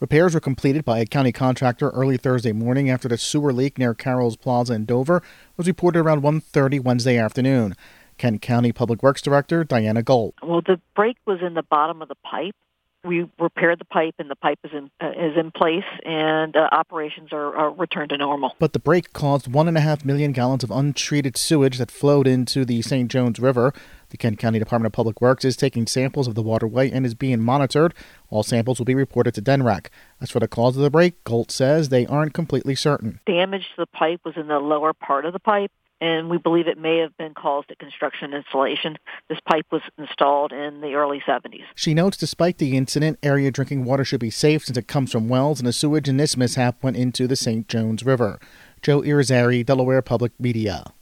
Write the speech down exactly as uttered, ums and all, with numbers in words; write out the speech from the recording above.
Repairs were completed by a county contractor early Thursday morning after the sewer leak near Carroll's Plaza in Dover was reported around one thirty Wednesday afternoon. Kent County Public Works Director Diana Gold. Well, the break was in the bottom of the pipe. We repaired the pipe, and the pipe is in uh, is in place, and uh, operations are, are returned to normal. But the break caused one and a half million gallons of untreated sewage that flowed into the Saint Jones River. The Kent County Department of Public Works is taking samples of the waterway and is being monitored. All samples will be reported to D N R E C. As for the cause of the break, Gold says they aren't completely certain. Damage to the pipe was in the lower part of the pipe, and we believe it may have been caused at construction installation. This pipe was installed in the early seventies. She notes despite the incident, area drinking water should be safe since it comes from wells, and the sewage in this mishap went into the Saint Jones River. Joe Irizarry, Delaware Public Media.